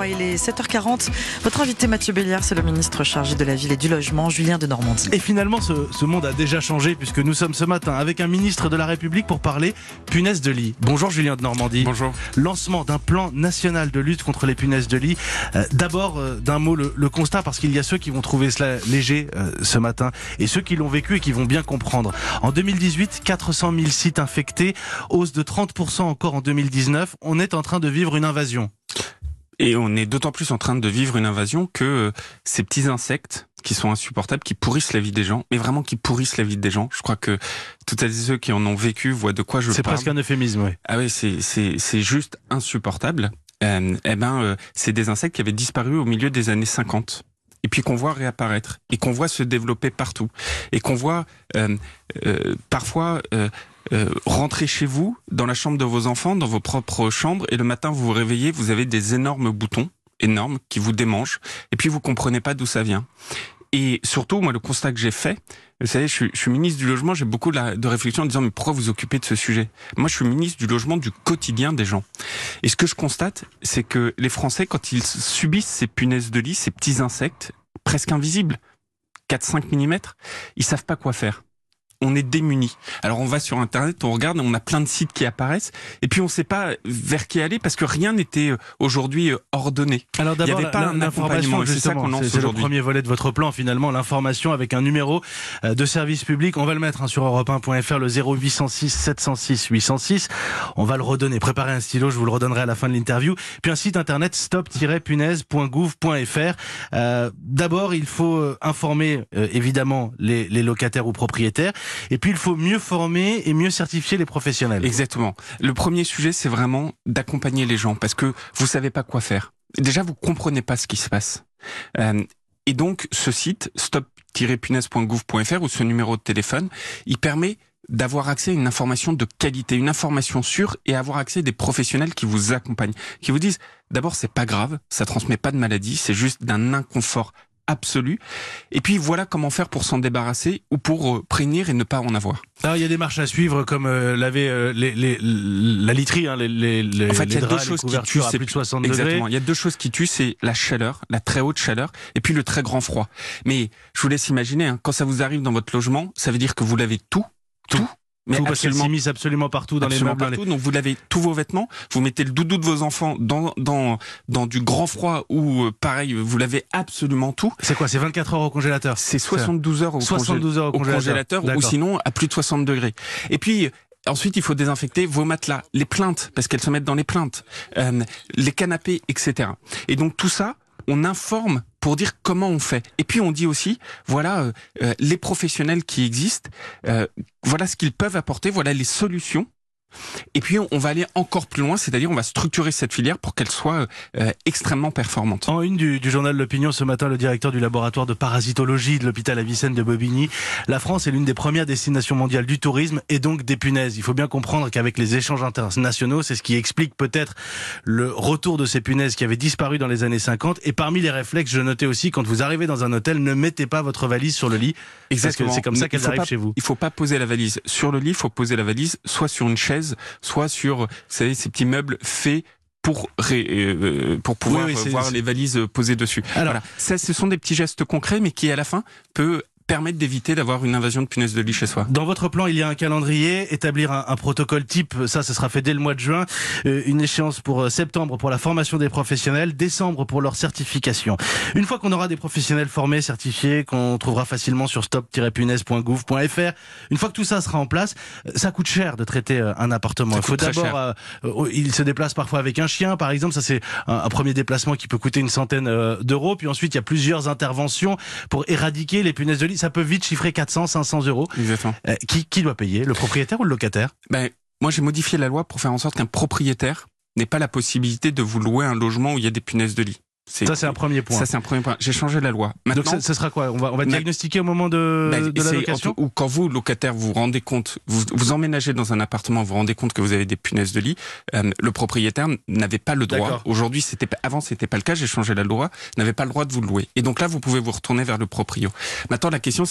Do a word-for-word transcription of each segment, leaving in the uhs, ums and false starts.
trois, il est sept heures quarante. Votre invité Mathieu Belliard, c'est le ministre chargé de la ville et du logement, Julien de Normandie. Et finalement, ce, ce monde a déjà changé puisque nous sommes ce matin avec un ministre de la République pour parler punaises de lit. Bonjour Julien de Normandie. Bonjour. Lancement d'un plan national de lutte contre les punaises de lit. Euh, D'abord, euh, d'un mot, le, le constat, parce qu'il y a ceux qui vont trouver cela léger euh, ce matin et ceux qui l'ont vécu et qui vont bien comprendre. En deux mille dix-huit, quatre cent mille sites infectés, hausse de trente pour cent encore en deux mille dix-neuf. On est en train de vivre une invasion. Et on est d'autant plus en train de vivre une invasion que euh, ces petits insectes qui sont insupportables, qui pourrissent la vie des gens, mais vraiment qui pourrissent la vie des gens. Je crois que toutes celles et ceux qui en ont vécu voient de quoi je parle. C'est presque un euphémisme, oui. Ah oui, c'est c'est c'est juste insupportable. Euh, eh ben, euh, c'est des insectes qui avaient disparu au milieu des années cinquante. Et puis qu'on voit réapparaître, et qu'on voit se développer partout, et qu'on voit euh, euh, parfois euh, euh, rentrer chez vous, dans la chambre de vos enfants, dans vos propres chambres, et le matin vous vous réveillez, vous avez des énormes boutons, énormes, qui vous démangent, et puis vous comprenez pas d'où ça vient. Et surtout, moi, le constat que j'ai fait, vous savez, je suis, je suis ministre du logement, j'ai beaucoup de, la, de réflexion en disant, mais pourquoi vous occupez de ce sujet? Moi, je suis ministre du logement du quotidien des gens. Et ce que je constate, c'est que les Français, quand ils subissent ces punaises de lit, ces petits insectes, presque invisibles, quatre à cinq millimètres, ils savent pas quoi faire. On est démunis. Alors on va sur Internet, on regarde, on a plein de sites qui apparaissent, et puis on ne sait pas vers qui aller parce que rien n'était aujourd'hui ordonné. Alors d'abord, il n'y avait pas un accompagnement, c'est ça qu'on lance aujourd'hui. C'est le premier volet de votre plan finalement, l'information avec un numéro de service public. On va le mettre hein, sur europe un point f r, le zéro huit cent six sept cent six huit cent six. On va le redonner. Préparez un stylo, je vous le redonnerai à la fin de l'interview. Puis un site internet stop tiret punaise point gouv point f r. Euh, d'abord, il faut informer euh, évidemment les, les locataires ou propriétaires. Et puis, il faut mieux former et mieux certifier les professionnels. Exactement. Le premier sujet, c'est vraiment d'accompagner les gens parce que vous savez pas quoi faire. Déjà, vous comprenez pas ce qui se passe. Euh, et donc, ce site, stop tiret punaise point gouv point f r ou ce numéro de téléphone, il permet d'avoir accès à une information de qualité, une information sûre et avoir accès à des professionnels qui vous accompagnent, qui vous disent, d'abord, c'est pas grave, ça transmet pas de maladie, c'est juste d'un inconfort absolu. Et puis voilà comment faire pour s'en débarrasser ou pour euh, prévenir et ne pas en avoir. Alors il y a des marches à suivre comme euh, laver euh, les, les, la literie, hein, les, les, en fait, les il y a draps, deux choses les qui tuent, à plus de soixante exactement. degrés. Il y a deux choses qui tuent, c'est la chaleur, la très haute chaleur, et puis le très grand froid. Mais je vous laisse imaginer, hein, quand ça vous arrive dans votre logement, ça veut dire que vous l'avez tout, tout. tout. Mais tout, parce qu'elle s'immisce absolument partout dans absolument les meubles. Partout, les... Donc vous lavez tous vos vêtements, vous mettez le doudou de vos enfants dans dans dans du grand froid ou euh, pareil, vous lavez absolument tout. C'est quoi? C'est vingt-quatre heures au congélateur? C'est soixante-douze heures au, soixante-douze heures au congélateur, au congélateur ou sinon à plus de soixante degrés. Et puis ensuite, il faut désinfecter vos matelas, les plaintes, parce qu'elles se mettent dans les plaintes, euh, les canapés, et cetera. Et donc tout ça, on informe pour dire comment on fait. Et puis on dit aussi, voilà euh, euh, les professionnels qui existent, euh, voilà ce qu'ils peuvent apporter, voilà les solutions. Et puis on va aller encore plus loin, c'est-à-dire on va structurer cette filière pour qu'elle soit euh, extrêmement performante. En une du, du journal L'Opinion ce matin, le directeur du laboratoire de parasitologie de l'hôpital Avicenne de Bobigny, la France est l'une des premières destinations mondiales du tourisme et donc des punaises. Il faut bien comprendre qu'avec les échanges internationaux, c'est ce qui explique peut-être le retour de ces punaises qui avaient disparu dans les années cinquante. Et parmi les réflexes, je notais aussi, quand vous arrivez dans un hôtel, ne mettez pas votre valise sur le lit. Exactement. Parce que c'est comme ça qu'elles arrivent pas, chez vous. Il faut pas poser la valise sur le lit, il faut poser la valise soit sur une chaise, soit sur, vous savez, ces petits meubles faits pour ré, euh, pour pouvoir oui, oui, voir les valises posées dessus. Alors, voilà. Ça, ce sont des petits gestes concrets, mais qui à la fin peut permettre d'éviter d'avoir une invasion de punaises de lit chez soi. Dans votre plan, il y a un calendrier, établir un, un protocole type, ça, ce sera fait dès le mois de juin, euh, une échéance pour euh, septembre pour la formation des professionnels, décembre pour leur certification. Une fois qu'on aura des professionnels formés, certifiés, qu'on trouvera facilement sur stop tiret punaise point gouv point f r, une fois que tout ça sera en place, ça coûte cher de traiter euh, un appartement. Il faut d'abord, euh, euh, il se déplace parfois avec un chien, par exemple, ça c'est un, un premier déplacement qui peut coûter une centaine euh, d'euros, puis ensuite il y a plusieurs interventions pour éradiquer les punaises de lit. Ça peut vite chiffrer quatre cents, cinq cents euros. Exactement. Euh, qui, qui doit payer? Le propriétaire ou le locataire? Ben, moi, j'ai modifié la loi pour faire en sorte qu'un propriétaire n'ait pas la possibilité de vous louer un logement où il y a des punaises de lit. C'est, ça, c'est un premier point. Ça, c'est un premier point. J'ai changé la loi. Maintenant, donc, ce sera quoi? On va, on va diagnostiquer au moment de, bah, de la location? Ou quand vous, locataire, vous vous rendez compte, vous, vous emménagez dans un appartement, vous vous rendez compte que vous avez des punaises de lit, euh, le propriétaire n'avait pas le droit. D'accord. Aujourd'hui, c'était, avant, c'était pas le cas, j'ai changé la loi, n'avait pas le droit de vous le louer. Et donc là, vous pouvez vous retourner vers le proprio. Maintenant, la question, c'est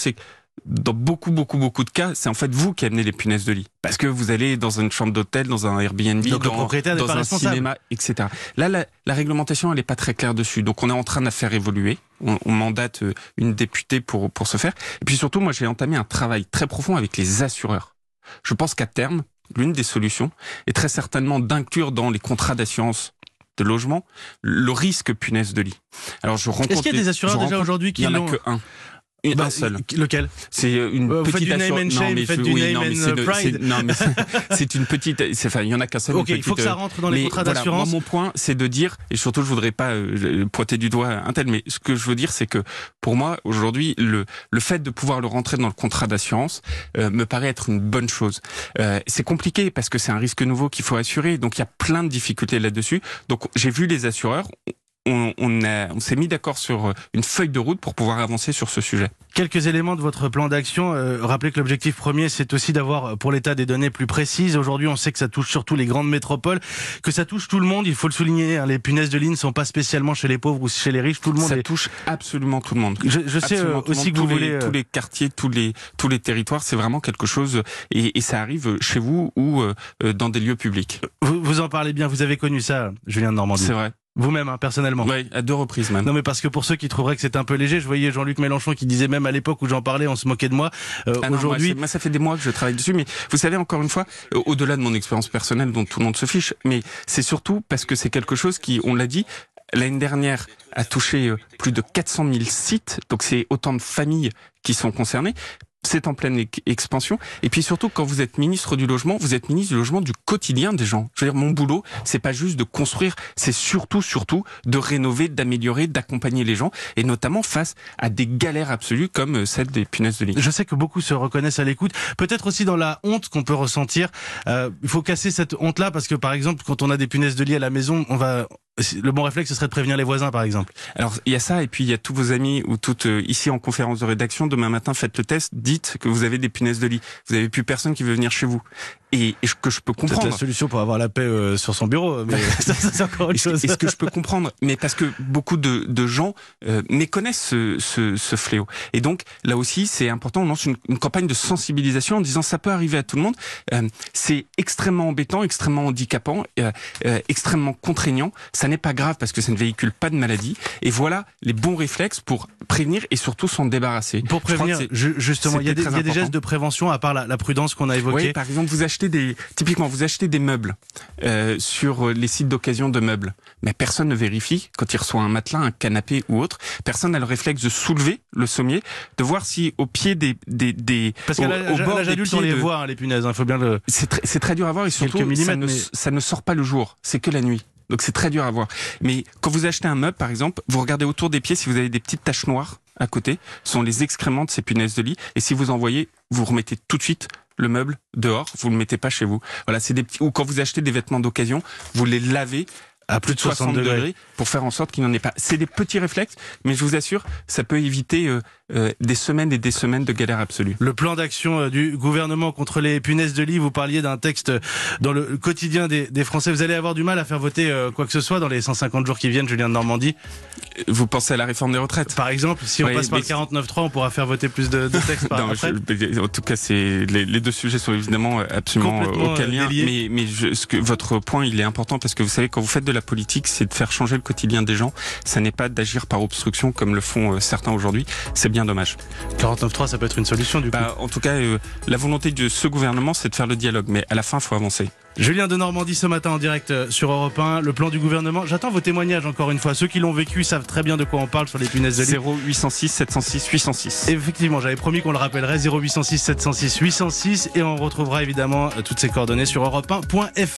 dans beaucoup, beaucoup, beaucoup de cas, c'est en fait vous qui amenez les punaises de lit. Parce que vous allez dans une chambre d'hôtel, dans un Airbnb, donc, dans, dans un cinéma, et cetera. Là, la, la réglementation, elle n'est pas très claire dessus. Donc, on est en train de la faire évoluer. On, on mandate une députée pour, pour ce faire. Et puis surtout, moi, j'ai entamé un travail très profond avec les assureurs. Je pense qu'à terme, l'une des solutions est très certainement d'inclure dans les contrats d'assurance de logement le risque punaise de lit. Alors, je rencontre Est-ce qu'il y a des assureurs déjà aujourd'hui qui l'ont... Il n'y en a que un. Et bah, un seul. Lequel? C'est une euh, petite assurance. assurance. Non, mais faites du name and de, pride. Non, mais c'est une petite. Enfin, il y en a qu'un seul. Ok, il faut que ça rentre dans les contrats voilà, d'assurance. Moi, mon point, c'est de dire, et surtout, je voudrais pas euh, pointer du doigt un tel, mais ce que je veux dire, c'est que pour moi, aujourd'hui, le le fait de pouvoir le rentrer dans le contrat d'assurance euh, me paraît être une bonne chose. Euh, c'est compliqué parce que c'est un risque nouveau qu'il faut assurer, donc il y a plein de difficultés là-dessus. Donc, j'ai vu les assureurs. On, on, a, on s'est mis d'accord sur une feuille de route pour pouvoir avancer sur ce sujet. Quelques éléments de votre plan d'action. Euh, rappelez que l'objectif premier, c'est aussi d'avoir pour l'État des données plus précises. Aujourd'hui, on sait que ça touche surtout les grandes métropoles, que ça touche tout le monde. Il faut le souligner. Hein, les punaises de lit ne sont pas spécialement chez les pauvres ou chez les riches. Tout le monde. Ça est... touche absolument tout le monde. Je, je sais euh, aussi que vous tous voulez les, euh... tous les quartiers, tous les tous les territoires. C'est vraiment quelque chose et, et ça arrive chez vous ou euh, dans des lieux publics. Vous, vous en parlez bien. Vous avez connu ça, Julien de Normandie. C'est vrai. Vous-même, hein, personnellement. Oui, à deux reprises même. Non, mais parce que pour ceux qui trouveraient que c'est un peu léger, je voyais Jean-Luc Mélenchon qui disait même à l'époque où j'en parlais, on se moquait de moi. Euh, ah non, aujourd'hui, moi, moi, ça fait des mois que je travaille dessus, mais vous savez, encore une fois, euh, au-delà de mon expérience personnelle dont tout le monde se fiche, mais c'est surtout parce que c'est quelque chose qui, on l'a dit, l'année dernière a touché euh, plus de quatre cent mille sites, donc c'est autant de familles qui sont concernées. C'est en pleine expansion. Et puis surtout, quand vous êtes ministre du logement, vous êtes ministre du logement du quotidien des gens. Je veux dire, mon boulot, c'est pas juste de construire, c'est surtout, surtout de rénover, d'améliorer, d'accompagner les gens, et notamment face à des galères absolues comme celle des punaises de lit. Je sais que beaucoup se reconnaissent à l'écoute, peut-être aussi dans la honte qu'on peut ressentir. Euh, il faut casser cette honte-là, parce que par exemple, quand on a des punaises de lit à la maison, on va... Le bon réflexe, ce serait de prévenir les voisins, par exemple. Alors, il y a ça, et puis il y a tous vos amis ou toutes euh, ici en conférence de rédaction. Demain matin, faites le test, dites que vous avez des punaises de lit. Vous n'avez plus personne qui veut venir chez vous. Et, et que je peux comprendre. C'est la solution pour avoir la paix euh, sur son bureau, mais ça, ça c'est encore autre chose. Est-ce que je peux comprendre? Mais parce que beaucoup de, de gens euh, méconnaissent ce, ce, ce fléau. Et donc, là aussi, c'est important, on lance une, une campagne de sensibilisation en disant ça peut arriver à tout le monde. Euh, c'est extrêmement embêtant, extrêmement handicapant, euh, euh, extrêmement contraignant. Ça n'est pas grave parce que ça ne véhicule pas de maladie. Et voilà les bons réflexes pour prévenir et surtout s'en débarrasser. Pour prévenir, justement, il y a des, il y a des gestes de prévention à part la, la prudence qu'on a évoquée. Oui, par exemple, vous achetez des, typiquement, vous achetez des meubles euh, sur les sites d'occasion de meubles, mais personne ne vérifie quand il reçoit un matelas, un canapé ou autre. Personne n'a le réflexe de soulever le sommier, de voir si au pied des des des parce qu'à l'âge adulte on les voit hein, les punaises, il hein, faut bien le. C'est très, c'est très dur à voir et surtout ça ne, mais... ça ne sort pas le jour, c'est que la nuit. Donc c'est très dur à voir. Mais quand vous achetez un meuble, par exemple, vous regardez autour des pieds si vous avez des petites taches noires à côté, ce sont les excréments de ces punaises de lit. Et si vous en voyez, vous remettez tout de suite le meuble dehors, vous le mettez pas chez vous. Voilà, c'est des petits. Ou quand vous achetez des vêtements d'occasion, vous les lavez à plus de soixante degrés pour faire en sorte qu'il n'en ait pas. C'est des petits réflexes, mais je vous assure, ça peut éviter euh, euh, des semaines et des semaines de galère absolue. Le plan d'action euh, du gouvernement contre les punaises de lit, vous parliez d'un texte dans le quotidien des, des Français. Vous allez avoir du mal à faire voter euh, quoi que ce soit dans les cent cinquante jours qui viennent, Julien de Normandie? Vous pensez à la réforme des retraites? Par exemple, si on oui, passe par le quarante-neuf trois, on pourra faire voter plus de, de textes par non, après. Je, en tout cas, c'est les, les deux sujets sont évidemment absolument aucun lien. Mais, mais je, ce que, votre point, il est important parce que vous savez, quand vous faites de la politique, c'est de faire changer le quotidien des gens. Ça n'est pas d'agir par obstruction comme le font euh, certains aujourd'hui. C'est bien dommage. quarante-neuf trois, ça peut être une solution du coup. Bah, en tout cas, euh, la volonté de ce gouvernement, c'est de faire le dialogue. Mais à la fin, il faut avancer. Julien de Normandie ce matin en direct sur Europe un, le plan du gouvernement. J'attends vos témoignages encore une fois. Ceux qui l'ont vécu savent très bien de quoi on parle sur les punaises de lit. zéro huit cent six sept cent six huit cent six. Effectivement, j'avais promis qu'on le rappellerait. zéro huit cent six sept cent six huit cent six et on retrouvera évidemment toutes ces coordonnées sur europe un point f r.